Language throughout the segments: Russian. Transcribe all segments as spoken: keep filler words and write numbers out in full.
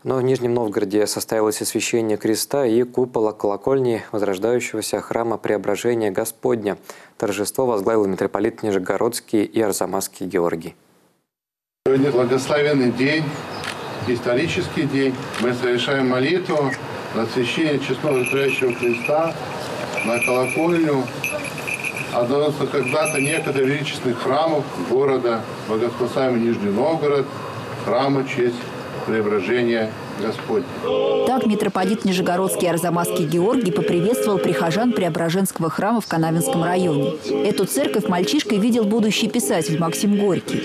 Но в Нижнем Новгороде состоялось освящение креста и купола колокольни возрождающегося храма Преображения Господня. Торжество возглавил митрополит Нижегородский и Арзамасский Георгий. Сегодня благословенный день, исторический день. Мы совершаем молитву на освящение честного стоящего креста, на колокольню одного из когда-то некогда величественных храмов города, богоспасаемый Нижний Новгород, храма в честь Преображения Господня. Так митрополит Нижегородский и Арзамасский Георгий поприветствовал прихожан Преображенского храма в Канавинском районе. Эту церковь мальчишкой видел будущий писатель Максим Горький.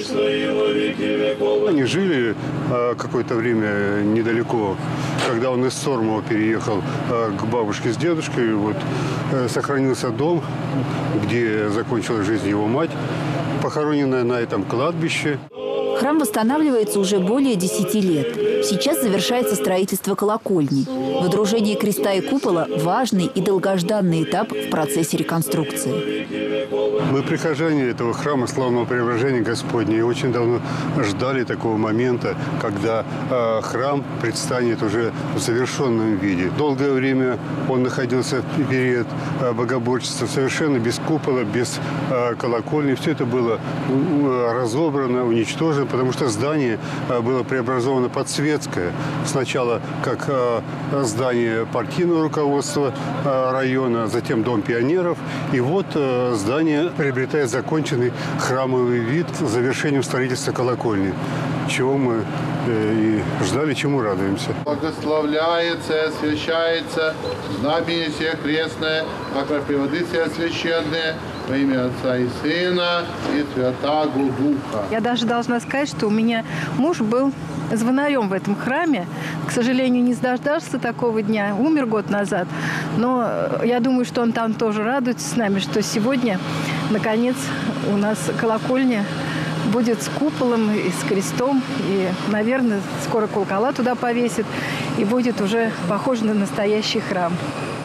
Они жили какое-то время недалеко. Когда он из Сормова переехал к бабушке с дедушкой, вот, сохранился дом, где закончилась жизнь его мать, похороненная на этом кладбище. Храм восстанавливается уже более десяти лет. Сейчас завершается строительство колокольни. Водружение креста и купола – важный и долгожданный этап в процессе реконструкции. Мы, прихожане этого храма Славного Преображения Господня, и очень давно ждали такого момента, когда э, храм предстанет уже в завершенном виде. Долгое время он находился в период э, богоборчества совершенно без купола, без э, колокольни. Все это было э, разобрано, уничтожено, потому что здание э, было преобразовано под светское. Сначала как э, здание партийного руководства э, района, затем Дом пионеров. И вот э, здание приобретает законченный храмовый вид с завершением строительства колокольни, чего мы э, и ждали, чему радуемся. Благословляется, освящается знамение сие крестное, покропиводы сие священные, во имя Отца и Сына и Святаго Духа. Я даже должна сказать, что у меня муж был звонарем в этом храме. К сожалению, не дождался такого дня. Умер год назад. Но я думаю, что он там тоже радуется с нами, что сегодня, наконец, у нас колокольня будет с куполом и с крестом. И, наверное, скоро колокола туда повесит. И будет уже похоже на настоящий храм.